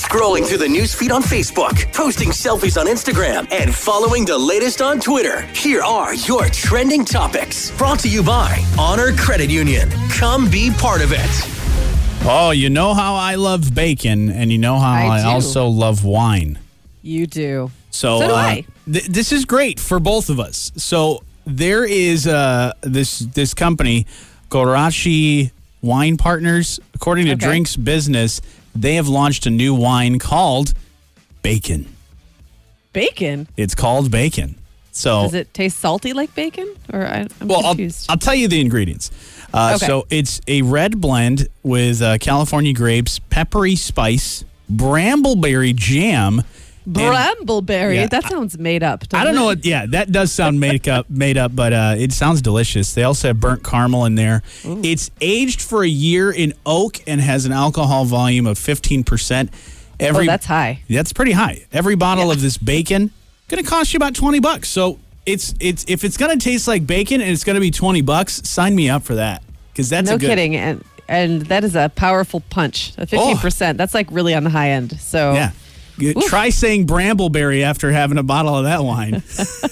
Scrolling through the newsfeed on Facebook, posting selfies on Instagram, and following the latest on Twitter. Here are your trending topics. Brought to you by Honor Credit Union. Come be part of it. Oh, you know how I love bacon, and you know how I also love wine. You do. So do I. This is great for both of us. So there is this company, Gorachi Wine Partners. According to Drinks Business, they have launched a new wine called Bacon. Bacon? It's called Bacon. So does it taste salty like bacon? Or I'm confused. I'll tell you the ingredients. Okay. So it's a red blend with California grapes, peppery spice, brambleberry jam. Brambleberry? That sounds made up. I don't know what. Yeah, that does sound made up, but it sounds delicious. They also have burnt caramel in there. Ooh. It's aged for a year in oak and has an alcohol volume of 15%. That's high. That's pretty high. Every bottle of this bacon going to cost you about $20. So if it's going to taste like bacon and it's going to be $20, sign me up for that, because that's no kidding. And that is a powerful punch. 15%. That's like really on the high end. So yeah. Try saying brambleberry after having a bottle of that wine.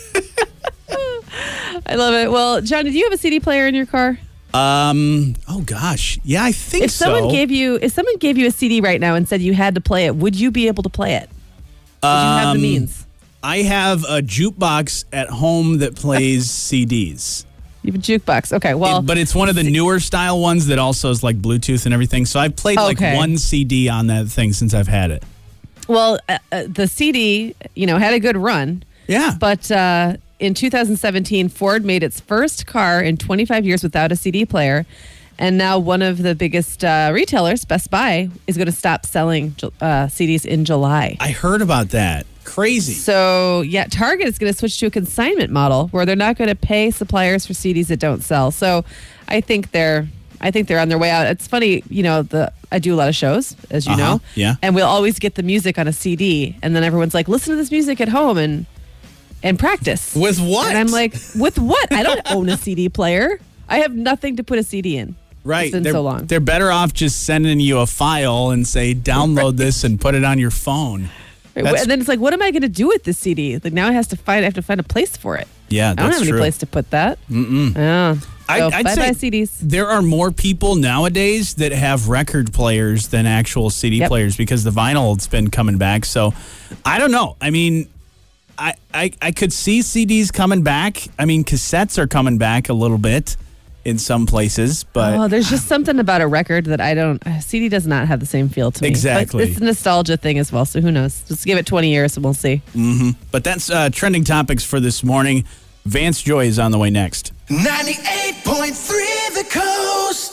I love it. Well, John, do you have a CD player in your car? Oh gosh. Yeah, I think so. If someone gave you a CD right now and said you had to play it, would you be able to play it? Would you have the means? I have a jukebox at home that plays CDs. You have a jukebox. Okay, well. But it's one of the newer style ones that also is like Bluetooth and everything. So I've played like one CD on that thing since I've had it. Well, the CD, had a good run. Yeah. But in 2017, Ford made its first car in 25 years without a CD player. And now one of the biggest retailers, Best Buy, is going to stop selling CDs in July. I heard about that. Crazy. So, Target is going to switch to a consignment model where they're not going to pay suppliers for CDs that don't sell. So, I think they're on their way out. It's funny, I do a lot of shows, as you know. Yeah. And we'll always get the music on a CD, and then everyone's like, listen to this music at home and practice. With what? And I'm like, with what? I don't own a CD player. I have nothing to put a CD in. Right. It's been so long. They're better off just sending you a file and say, download this and put it on your phone. And then it's like, what am I going to do with this CD? Like, now I have to find a place for it. Yeah, that's true. I don't have any place to put that. Yeah. I'd bye-bye say CDs. There are more people nowadays that have record players than actual CD players, because the vinyl's been coming back. So, I don't know. I mean, I could see CDs coming back. I mean, cassettes are coming back a little bit in some places, but there's just something about a record that CD does not have the same feel to me. Exactly. But it's a nostalgia thing as well, so who knows? Just give it 20 years and we'll see. Mm-hmm. But that's trending topics for this morning. Vance Joy is on the way next. 98.3 The Coast.